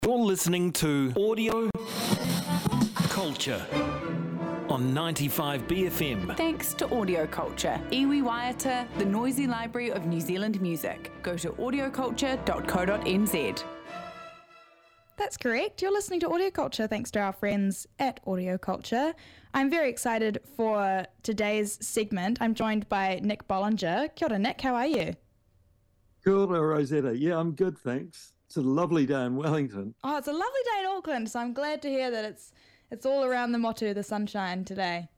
You're listening to Audio Culture on 95BFM. Thanks to Audio Culture, iwi waiata, the noisy library of New Zealand music. Go to audioculture.co.nz. That's correct. You're listening to Audio Culture thanks to our friends at Audio Culture. I'm very excited for today's segment. I'm joined by Nick Bollinger. Kia ora, Nick. How are you? Kia ora, Rosetta. Yeah, I'm good, thanks. It's a lovely day in Wellington. Oh, it's a lovely day in Auckland, so I'm glad to hear that it's all around the motu, the sunshine today.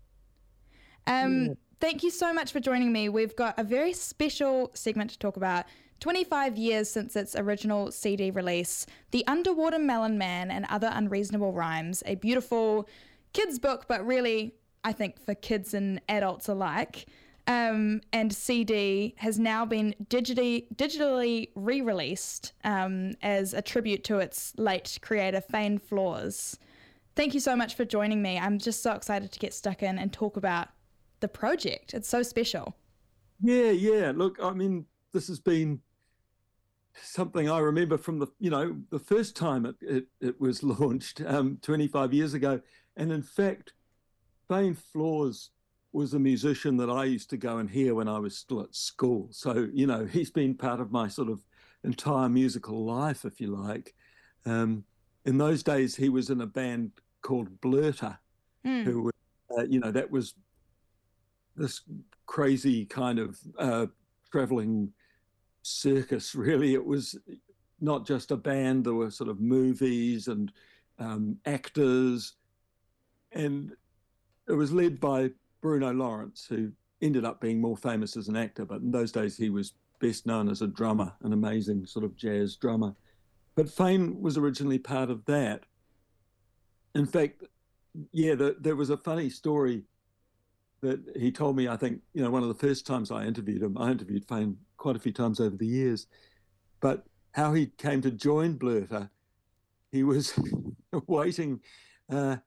Thank you so much for joining me. We've got a very special segment to talk about. 25 years since its original CD release, The Underwater Melon Man and Other Unreasonable Rhymes, a beautiful kids' book, but really, I think, for kids and adults alike. And CD has now been digitally re-released as a tribute to its late creator, Fane Floors. Thank you so much for joining me. I'm just so excited to get stuck in and talk about the project. It's so special. Yeah. Look, I mean, this has been something I remember from the first time it was launched 25 years ago. And in fact, Fane Floors was a musician that I used to go and hear when I was still at school. So, he's been part of my sort of entire musical life, if you like. In those days, he was in a band called Blurter, who, that was this crazy kind of traveling circus, really. It was not just a band, there were sort of movies and actors, and it was led by Bruno Lawrence, who ended up being more famous as an actor, but in those days he was best known as a drummer, an amazing sort of jazz drummer. But Fane was originally part of that. In fact, there was a funny story that he told me, I think, one of the first times I interviewed him. I interviewed Fane quite a few times over the years, but how he came to join Blurter, he was waiting at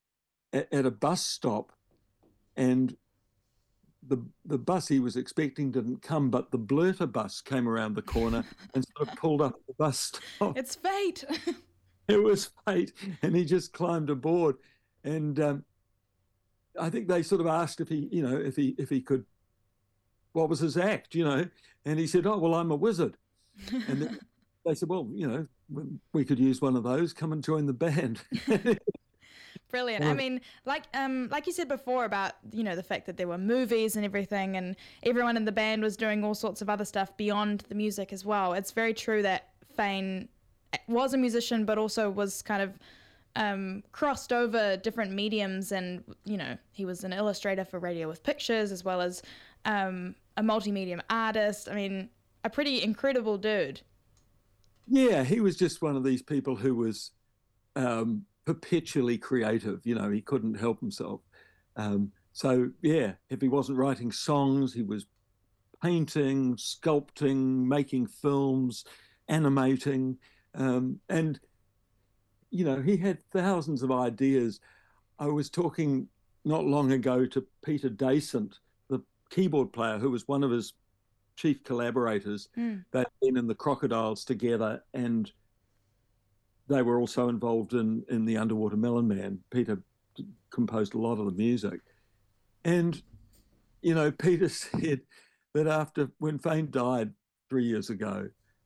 a bus stop, and the bus he was expecting didn't come, but the Blurter bus came around the corner and sort of pulled up at the bus stop. It's fate. It was fate, and he just climbed aboard, and I think they sort of asked if he could, what was his act, and he said, "Oh, well, I'm a wizard." And then they said, "Well, we could use one of those. Come and join the band." Brilliant. I mean, like you said before about, the fact that there were movies and everything, and everyone in the band was doing all sorts of other stuff beyond the music as well. It's very true that Fane was a musician, but also was kind of crossed over different mediums, and he was an illustrator for Radio with Pictures as well as a multimedia artist. I mean, a pretty incredible dude. Yeah, he was just one of these people who was perpetually creative. He couldn't help himself. So yeah, if he wasn't writing songs, he was painting, sculpting, making films, animating, and he had thousands of ideas. I was talking not long ago to Peter Dasent, the keyboard player, who was one of his chief collaborators. They'd been in the Crocodiles together, and they were also involved in The Underwater Melon Man. Peter composed a lot of the music. And, Peter said that when Fane died 3 years ago,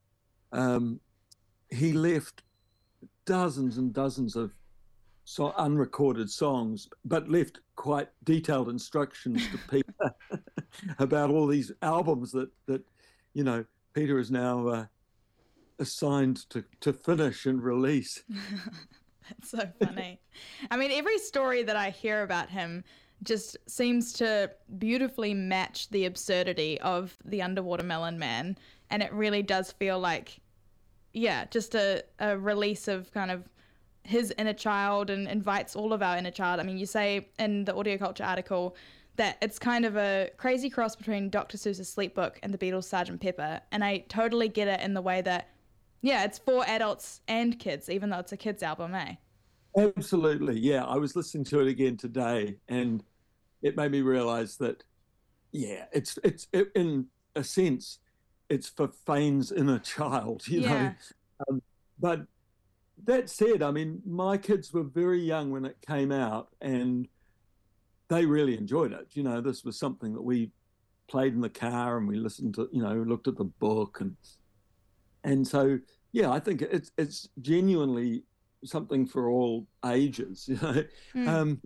he left dozens and dozens of unrecorded songs, but left quite detailed instructions to Peter about all these albums that Peter is now assigned to finish and release. That's so funny. I mean, every story that I hear about him just seems to beautifully match the absurdity of The Underwater Melon Man, and it really does feel like, just a release of kind of his inner child, and invites all of our inner child. I mean, you say in the Audio Culture article that it's kind of a crazy cross between Dr. Seuss's Sleep Book and the Beatles' Sgt. Pepper, and I totally get it in the way that, it's for adults and kids, even though it's a kids' album, eh? Absolutely, yeah. I was listening to it again today, and it made me realize that, it's in a sense, it's for Fane's inner child, know. But that said, I mean, my kids were very young when it came out, and they really enjoyed it. You know, this was something that we played in the car, and we listened to, you know, looked at the book, and so yeah, I think it's genuinely something for all ages. You know,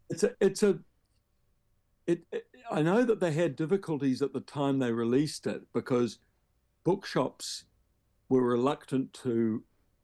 I know that they had difficulties at the time they released it because bookshops were reluctant to,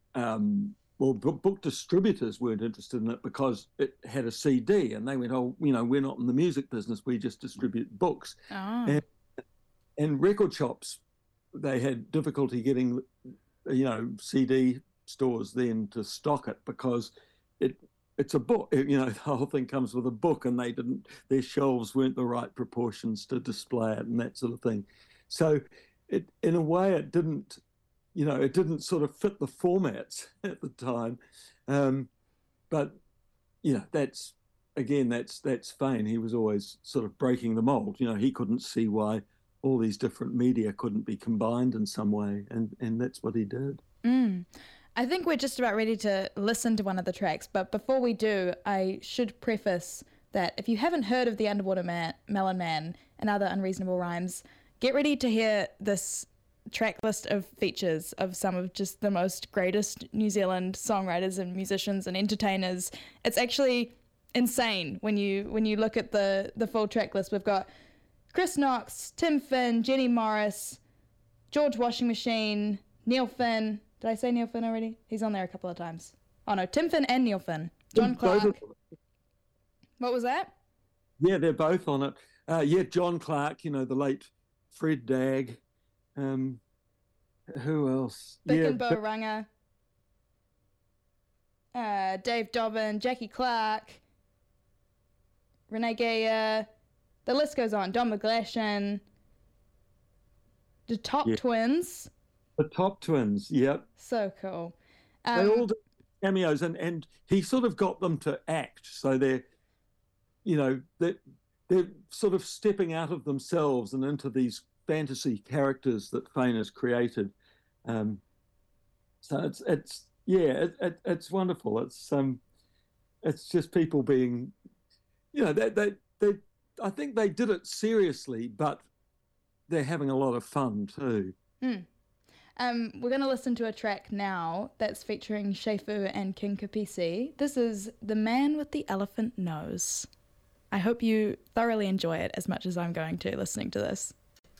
book distributors weren't interested in it because it had a CD, and they went, oh, you know, we're not in the music business, we just distribute books. Oh. And record shops, they had difficulty getting, you know, CD stores then to stock it because it's a book, you know, the whole thing comes with a book, and their shelves weren't the right proportions to display it and that sort of thing. So in a way, it didn't sort of fit the formats at the time. But, you know, that's Fain. He was always sort of breaking the mold. You know, he couldn't see why all these different media couldn't be combined in some way, and that's what he did. I think we're just about ready to listen to one of the tracks, but before we do, I should preface that if you haven't heard of the Underwater Melon Man and Other Unreasonable Rhymes, get ready to hear this track list of features of some of just the most greatest New Zealand songwriters and musicians and entertainers. It's actually insane when you look at the full track list. We've got Chris Knox, Tim Finn, Jenny Morris, George Washing Machine, Neil Finn. Did I say Neil Finn already? He's on there a couple of times. Oh no, Tim Finn and Neil Finn. John Clark. What was that? Yeah, they're both on it. John Clark, you know, the late Fred Dagg. Who else? Bick and Bo Runga. Dave Dobbin, Jackie Clark, Renee Geyer. The list goes on. Don McGlashan. The Top Twins. The Top Twins, yep. So cool. They all did cameos, and he sort of got them to act. So they're sort of stepping out of themselves and into these fantasy characters that Fain has created. So it's wonderful. It's just people being, you know, they I think they did it seriously, but they're having a lot of fun too. We're going to listen to a track now that's featuring Shefu and King Kapisi. This is The Man with the Elephant Nose. I hope you thoroughly enjoy it as much as I'm going to listening to this.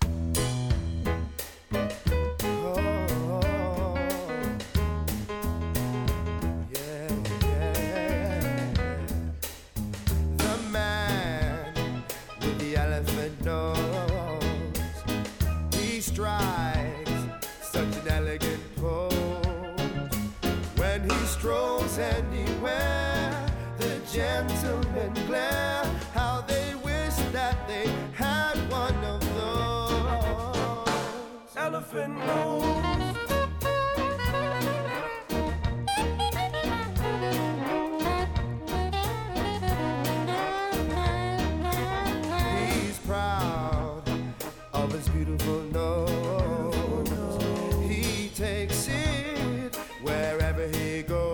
Gentlemen glare, how they wish that they had one of those. Elephant nose. He's proud of his beautiful nose. He takes it wherever he goes.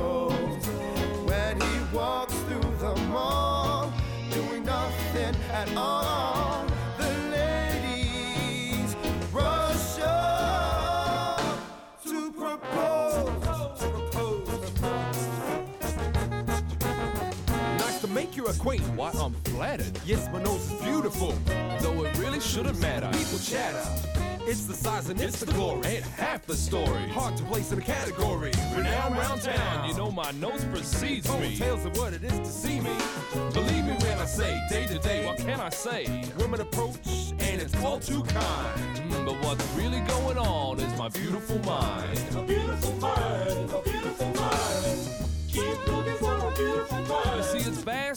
At all, the ladies rush up to propose. Nice to make your acquaintance. Why, I'm flattered. Yes, my nose is beautiful, though it really shouldn't matter. People chatter. It's the size and it's the glory. Ain't half the story. Hard to place in a category. Renowned round town. You know my nose precedes me. Tales of what it is to see me. Believe me when I say, day to day, what can I say? Women approach and it's all too kind. But what's really going on is my beautiful mind. A beautiful mind, a beautiful mind. Keep looking for a beautiful mind. You see, it's vast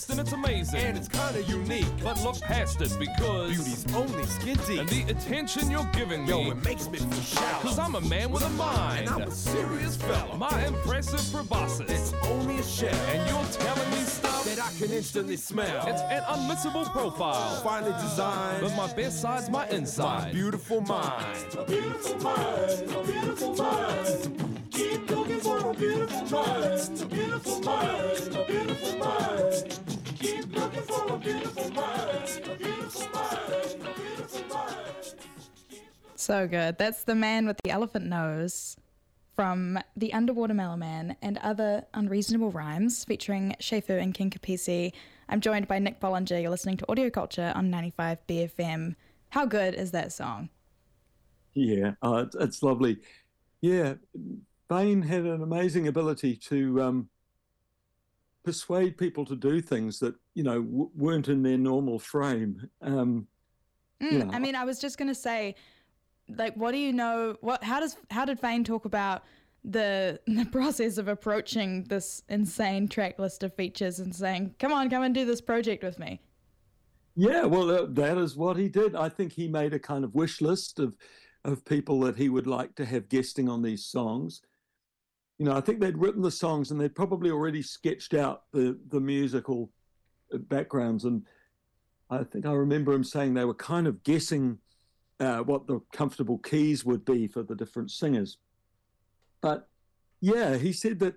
fast and it's amazing. And it's kinda unique. But look past it because Beauty's only skin deep. and the attention you're giving me. Yo, it makes me feel shallow. Cause I'm a man with a mind. And I'm a serious fella. My impressive proboscis. It's only a shell. And you're telling me stuff that I can instantly smell. It's an unmissable profile. Finely designed. But my best side's my inside. My beautiful mind. A beautiful mind, a beautiful mind. Keep looking for a beautiful mind, a beautiful mind, a beautiful mind. Keep looking for a beautiful mind, a beautiful mind, a beautiful mind. So good. That's The Man with the Elephant Nose from The Underwater Melon Man and Other Unreasonable Rhymes featuring Shefu and King Kapisi. I'm joined by Nick Bollinger. You're listening to Audio Culture on 95 BFM. How good is that song? Yeah, it's lovely. Yeah, Vane had an amazing ability to persuade people to do things that, weren't in their normal frame. I mean, I was just going to say, like, what do you know? How did Vane talk about the process of approaching this insane track list of features and saying, come and do this project with me? Yeah, well, that is what he did. I think he made a kind of wish list of people that he would like to have guesting on these songs. I think they'd written the songs and they'd probably already sketched out the musical backgrounds. And I think I remember him saying they were kind of guessing what the comfortable keys would be for the different singers. But yeah, he said that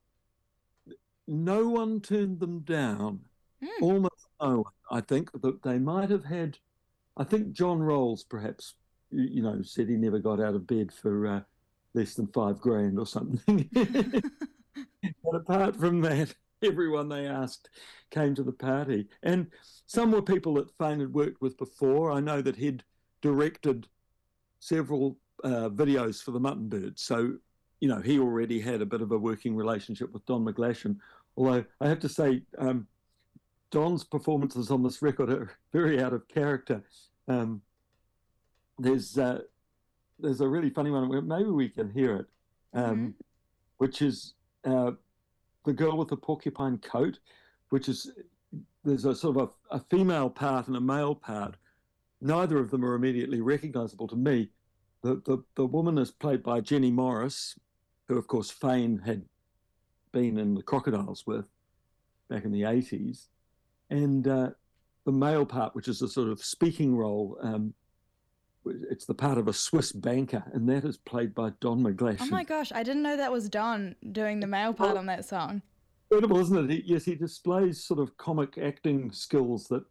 no one turned them down. Almost no one. I think that they might have had, I think John Rolls perhaps, said he never got out of bed for less than $5,000 or something. But apart from that, everyone they asked came to the party. And some were people that Vane had worked with before. I know that he'd directed several videos for the Mutton Birds. So, he already had a bit of a working relationship with Don McGlashan. Although I have to say, Don's performances on this record are very out of character. There's a really funny one. Maybe we can hear it, which is The Girl with the Porcupine Coat, which is, there's a sort of a female part and a male part. Neither of them are immediately recognizable to me. The woman is played by Jenny Morris, who, of course, Vane had been in the Crocodiles with back in the 80s. And the male part, which is a sort of speaking role, it's the part of a Swiss banker, and that is played by Don McGlashan. Oh my gosh, I didn't know that was Don doing the male part on that song. Incredible, isn't it? He displays sort of comic acting skills that,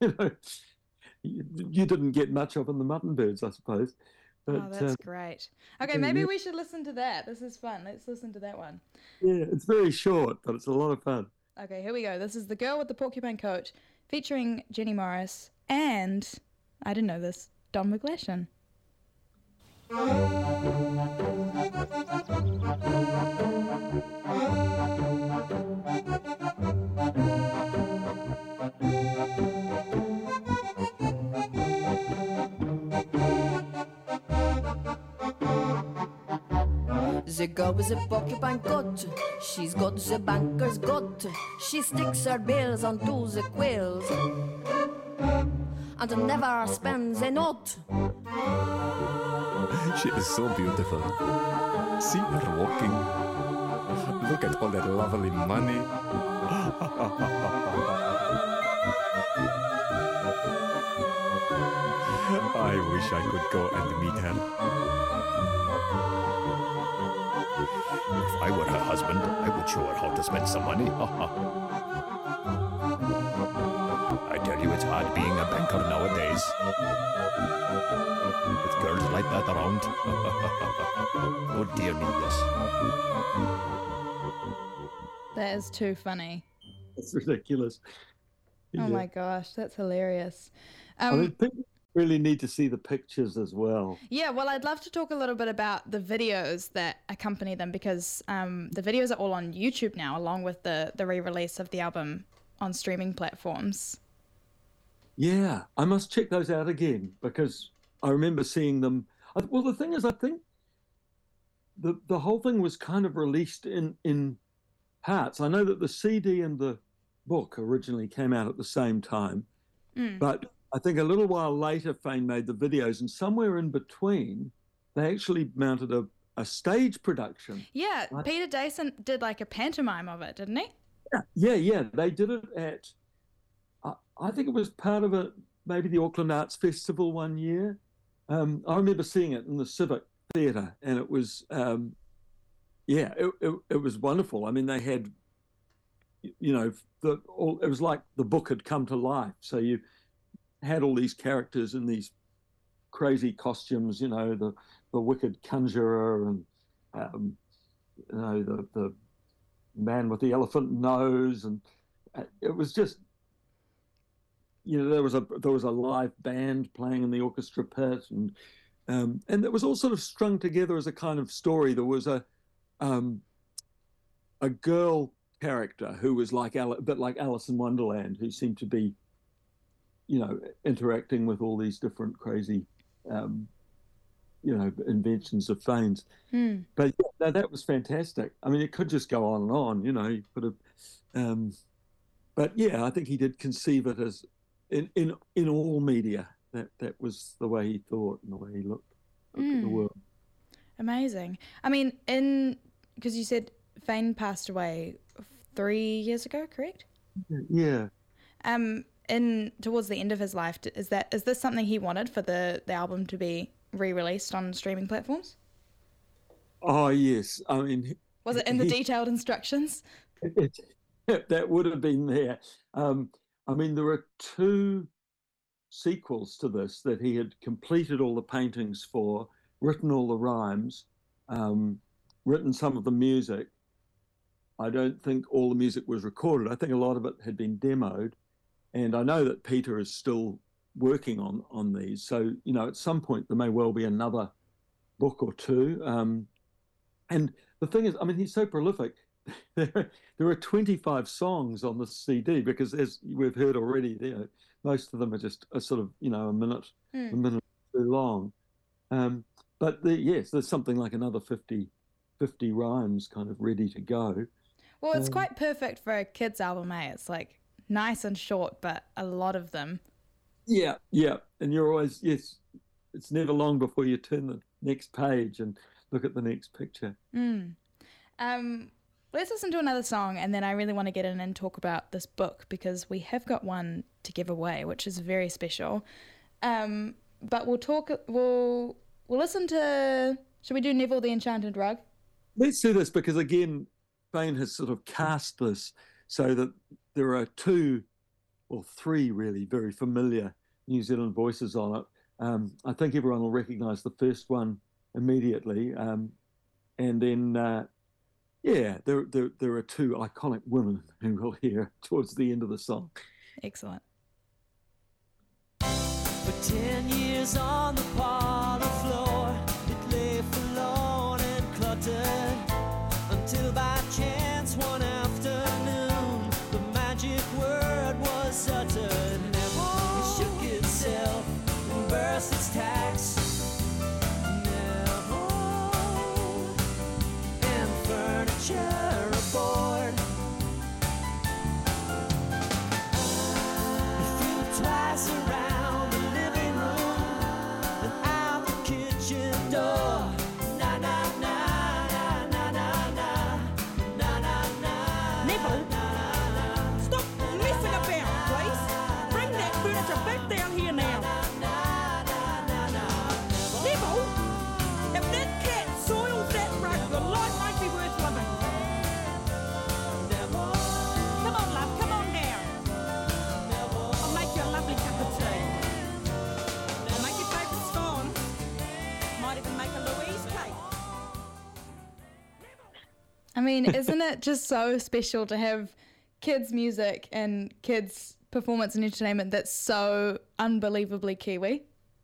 you didn't get much of in the Mutton Birds, I suppose. But, that's great. Okay, maybe we should listen to that. This is fun. Let's listen to that one. Yeah, it's very short, but it's a lot of fun. Okay, here we go. This is The Girl with the Porcupine Coat featuring Jenny Morris and, I didn't know this, Don McGlashan. The girl with the porcupine coat, she's got the banker's goat. She sticks her bills onto the quills and never spends a note. She is so beautiful. See her walking. Look at all that lovely money. I wish I could go and meet her. If I were her husband, I would show her how to spend some money. I tell you, it's hard being a banker nowadays. With girls like that around. Oh dear me, yes. That is too funny. It's ridiculous. Oh my gosh, that's hilarious. I mean, people really need to see the pictures as well. Yeah, well, I'd love to talk a little bit about the videos that accompany them because the videos are all on YouTube now, along with the re-release of the album on streaming platforms. Yeah, I must check those out again because I remember seeing them. Well, the thing is, I think the whole thing was kind of released in parts. I know that the CD and the book originally came out at the same time. But I think a little while later, Fane made the videos, and somewhere in between, they actually mounted a stage production. Yeah, Peter Dason did like a pantomime of it, didn't he? Yeah. They did it at, I think it was part of maybe the Auckland Arts Festival one year. I remember seeing it in the Civic Theatre, and it was, it was wonderful. I mean, they had, it was like the book had come to life. So you had all these characters in these crazy costumes, the wicked conjurer and the man with the elephant nose, and it was just, there was a live band playing in the orchestra pit, and it was all sort of strung together as a kind of story. There was a girl character who was a bit like Alice in Wonderland, who seemed to be, interacting with all these different crazy, inventions of Fane's. But that was fantastic. I mean, it could just go on and on, you could have, but yeah, I think he did conceive it as in all media. That was the way he thought and the way he looked at the world. Amazing. I mean, because you said Fane passed away 3 years ago, correct? Yeah. Towards the end of his life, is this something he wanted for the album to be re-released on streaming platforms? Oh yes, I mean, was it in the detailed instructions? That would have been there. I mean, there are 2 sequels to this that he had completed all the paintings for, written all the rhymes, written some of the music. I don't think all the music was recorded. I think a lot of it had been demoed. And I know that Peter is still working on these. So, at some point there may well be another book or 2. And the thing is, I mean, he's so prolific. There are 25 songs on the CD because, as we've heard already, most of them are just a sort of, a minute too long. But yes, there's something like another 50 rhymes kind of ready to go. Well, it's quite perfect for a kid's album, eh? It's like nice and short, but a lot of them. Yeah. And you're always, it's never long before you turn the next page and look at the next picture. Let's listen to another song, and then I really want to get in and talk about this book because we have got one to give away, which is very special. But we'll listen to, should we do Neville the Enchanted Rug? Let's do this because, again, Fane has sort of cast this so that there are 2 or 3 really very familiar New Zealand voices on it. I think everyone will recognise the first one immediately. And then, there are 2 iconic women who we'll hear towards the end of the song. Excellent. For 10 years on the parlour floor, it lay forlorn and cluttered, until by chance one afternoon, the magic word was uttered. Never shook itself and burst its tacks. Never, and furniture aboard. It flew twice around the living room and out the kitchen door. Na na na na na na na na na na. Neville, stop messing about, please. Bring that furniture back down here now. Neville, if that cat soils that rug, your life won't be worth living. Come on, love, come on now. I'll make you a lovely cup of tea. I'll make your favourite scone. Might even make a Louise cake. I mean, isn't it just so special to have kids' music and kids' performance and entertainment that's so unbelievably Kiwi?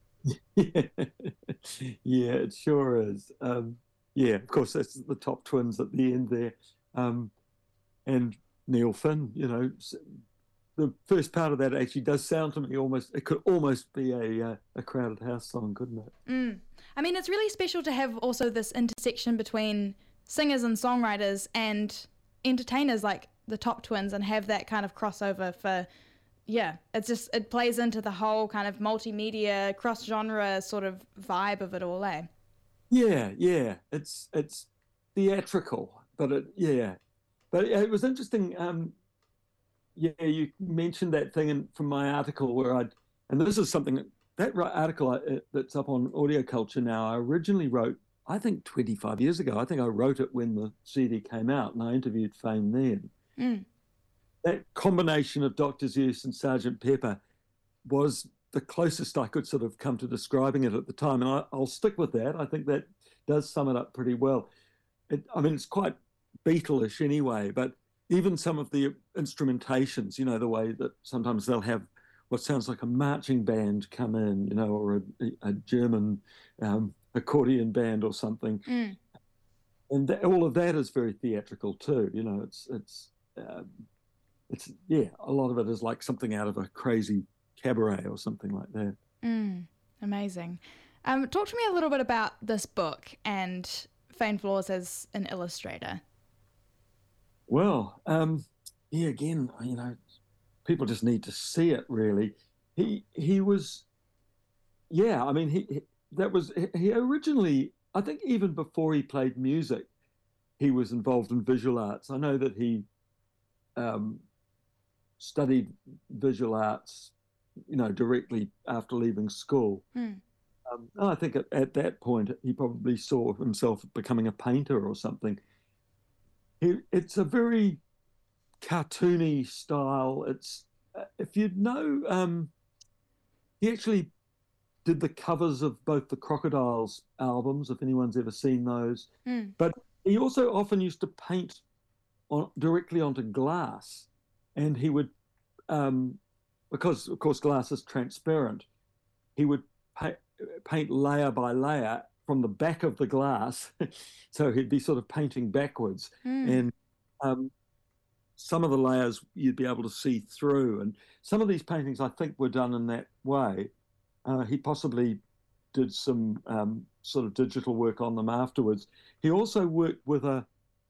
Yeah, it sure is. Of course, that's the top twins at the end there. And Neil Finn, the first part of that actually does sound to me it could almost be a Crowded House song, couldn't it? I mean, it's really special to have also this intersection between singers and songwriters and entertainers like the Top Twins and have that kind of crossover for, it plays into the whole kind of multimedia, cross-genre sort of vibe of it all, eh? Yeah. It's theatrical, but it was interesting. You mentioned that thing from my article where and this is something that article that's up on Audio Culture now. I originally wrote, I think 25 years ago. I think I wrote it when the CD came out, and I interviewed Fame then. That combination of Dr. Seuss and Sgt. Pepper was the closest I could sort of come to describing it at the time, and I'll stick with that. I think that does sum it up pretty well. It's quite Beatle-ish anyway, but even some of the instrumentations, the way that sometimes they'll have what sounds like a marching band come in, or a German accordion band or something. And all of that is very theatrical too. It's a lot of it is like something out of a crazy cabaret or something like that. Amazing. Talk to me a little bit about this book and Fane Floors as an illustrator. Well, again, people just need to see it really. He was, he originally, I think even before he played music, he was involved in visual arts. I know that he studied visual arts, directly after leaving school. I think at that point he probably saw himself becoming a painter or something. It's a very cartoony style. It's if you know, he actually did the covers of both the Crocodiles albums, if anyone's ever seen those. But he also often used to paint directly onto glass, and he would, because of course glass is transparent, he would paint layer by layer from the back of the glass. So he'd be sort of painting backwards, and some of the layers you'd be able to see through. And some of these paintings I think were done in that way. He possibly did some sort of digital work on them afterwards. He also worked with a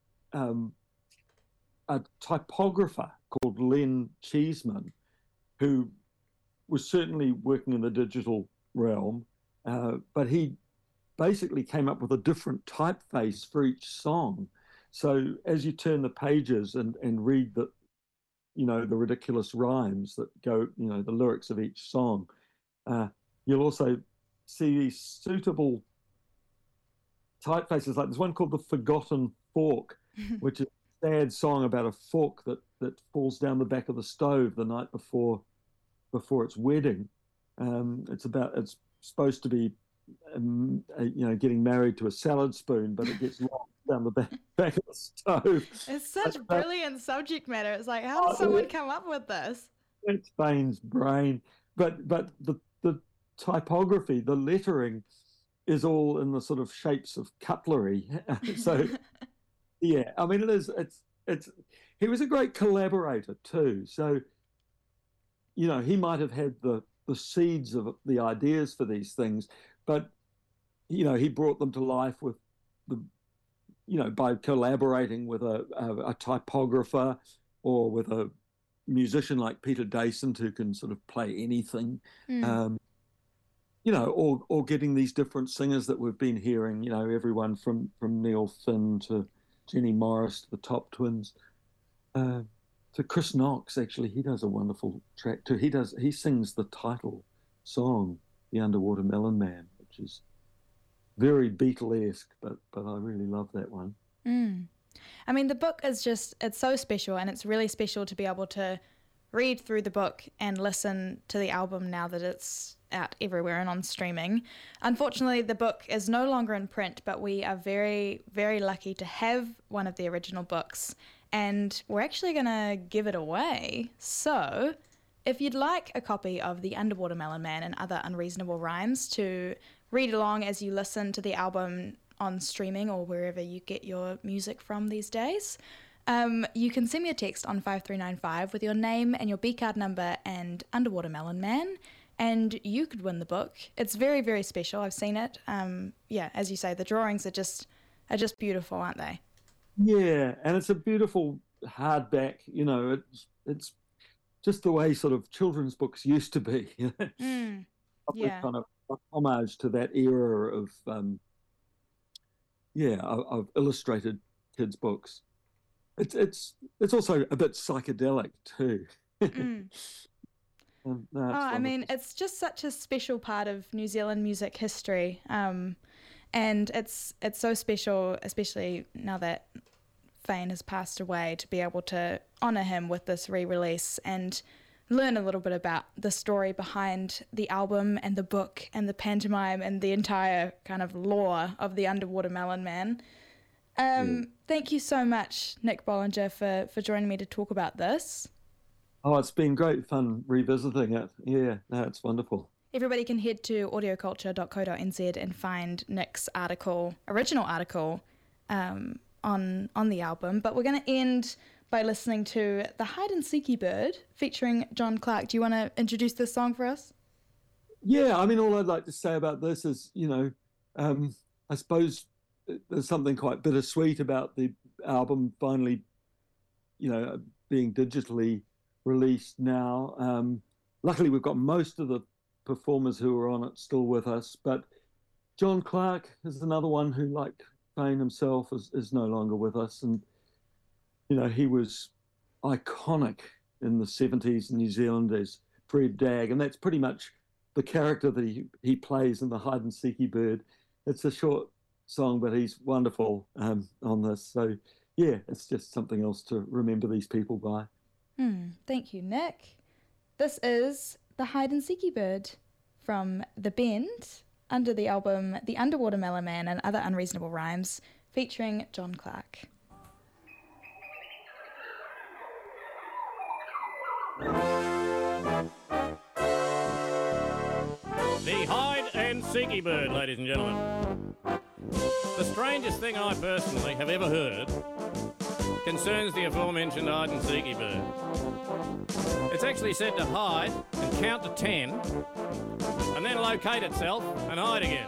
typographer called Len Cheeseman, who was certainly working in the digital realm, but he basically came up with a different typeface for each song. So as you turn the pages and read the ridiculous rhymes that go, the lyrics of each song, you'll also see these suitable typefaces. Like there's one called The Forgotten Fork, which is a sad song about a fork that falls down the back of the stove the night before its wedding. It's supposed to be, getting married to a salad spoon, but it gets lost down the back of the stove. It's such brilliant subject matter. It's like, how did someone come up with this? It's Fane's brain. But the typography, the lettering, is all in the sort of shapes of cutlery. So, yeah, I mean, he was a great collaborator too. So, he might have had the seeds of the ideas for these things, but, he brought them to life with by collaborating with a typographer or with a musician like Peter Dasent, who can sort of play anything. Or getting these different singers that we've been hearing, everyone from Neil Finn to Jenny Morris to the Top Twins, to Chris Knox. Actually, he does a wonderful track too. He sings the title song, The Underwater Melon Man, which is very Beatle-esque, but I really love that one. I mean, the book is it's so special, and it's really special to be able to read through the book and listen to the album now that it's out everywhere and on streaming. Unfortunately, the book is no longer in print, but we are very, very lucky to have one of the original books, and we're actually going to give it away. So if you'd like a copy of The Underwater Melon Man and Other Unreasonable Rhymes to read along as you listen to the album on streaming or wherever you get your music from these days, you can send me a text on 5395 with your name and your B-card number and Underwater Melon Man, and you could win the book. It's very, very special. I've seen it. As you say, the drawings are just beautiful, aren't they? Yeah, and it's a beautiful hardback. You know, it's just the way sort of children's books used to be. Yeah. Kind of homage to that era of of illustrated kids' books. It's also a bit psychedelic too. I mean, it's just such a special part of New Zealand music history, and it's so special, especially now that Fane has passed away, to be able to honour him with this re-release and learn a little bit about the story behind the album and the book and the pantomime and the entire kind of lore of the Underwater Melon Man. Thank you so much, Nick Bollinger, for joining me to talk about this. Oh, it's been great fun revisiting it. Yeah, no, it's wonderful. Everybody can head to audioculture.co.nz and find Nick's original article on the album. But we're going to end by listening to The Hide and Seeky Bird featuring John Clark. Do you want to introduce this song for us? Yeah, I mean, all I'd like to say about this is, I suppose there's something quite bittersweet about the album finally, being digitally released now. Luckily, we've got most of the performers who are on it still with us, but John Clark is another one who, like Fane himself, is no longer with us. And, he was iconic in the 70s in New Zealand as Fred Dagg, and that's pretty much the character that he plays in The Hide and Seeky Bird. It's a short song, but he's wonderful on this. So, yeah, it's just something else to remember these people by. Thank you, Nick. This is The Hide and Seeky Bird from The Bend under the album The Underwater Melon Man and Other Unreasonable Rhymes, featuring John Clark. The Hide and Seeky Bird, ladies and gentlemen. The strangest thing I personally have ever heard concerns the aforementioned hide and seeky bird. It's actually said to hide and count to 10 and then locate itself and hide again.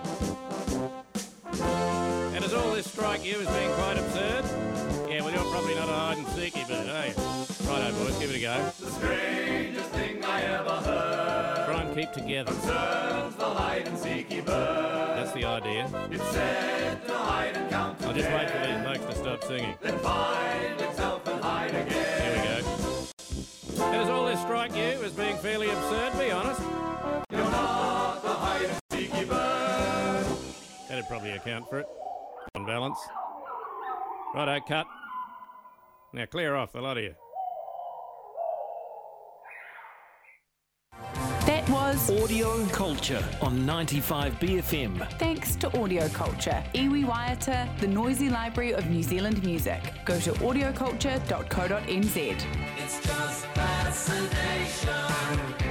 And does all this strike you as being quite absurd? Yeah, well, you're probably not a hide and seeky bird, are you? Righto, boys, give it a go. The strangest thing I ever heard. Try and keep together. Concerns the hide and seeky bird. That's the idea. It's said to hide and count to 10. I'll just wait for these blokes to stop singing. Then find itself and hide again. Here we go. And does all this strike you as being fairly absurd, be honest? You're not the hide and seeky bird. That'd probably account for it. On balance. Righto, cut. Now clear off, the lot of you. That was Audio Culture on 95 BFM. thanks to Audio Culture, Iwi Waiata, the noisy library of New Zealand music. Go to audioculture.co.nz. It's just fascination.